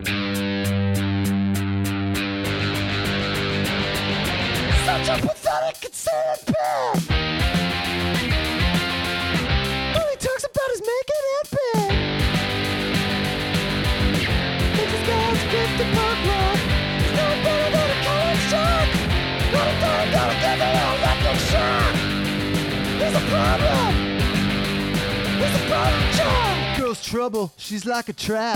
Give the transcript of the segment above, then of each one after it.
Such a pathetic, conceited pig. All he talks about is making it big. Thinks his guy's gift to punk rock. He's no better than a college jock. Gotta give it a electric shock. He's a problem. He's a problem child. Girl's trouble, she's like a trap.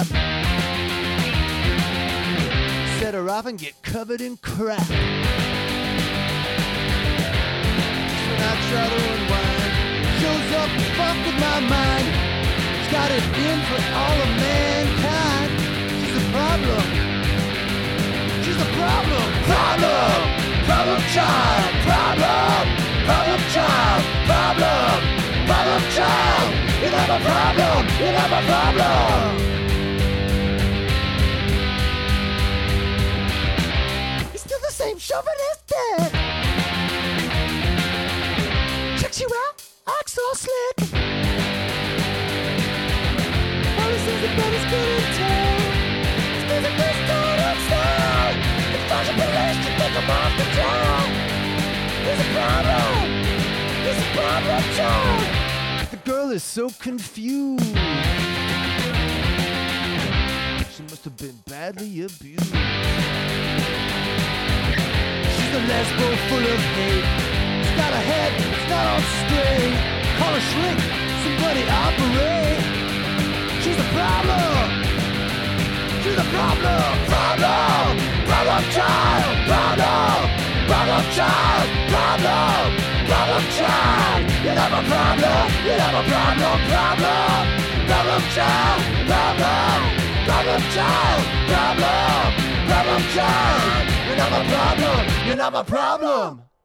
Set her off and get covered in crap. When I try to unwind, shows up to fuck with my mind. She's got it in for all of mankind. She's a problem. She's a problem. Problem. Problem child. Problem. Problem child. Problem. Problem child. You have a problem. You have a problem. He's still the same chauvinistic. Checks you out, acts all slick. All he says about his good intent. His music is dead and style. If there's a police to take him off the jail. He's a problem. He's a problem child. The girl is so confused. She must have been badly abused. She's a lesbo full of hate. Got a head, it's not on straight. Call her shrink, somebody operate. She's a problem. She's a problem. Problem. Problem child. Problem. Problem child. Problem. Problem child. You have a problem. You have a problem. Problem. Problem child. Problem. Problem child. Problem. Problem child. You have a problem. You have a problem.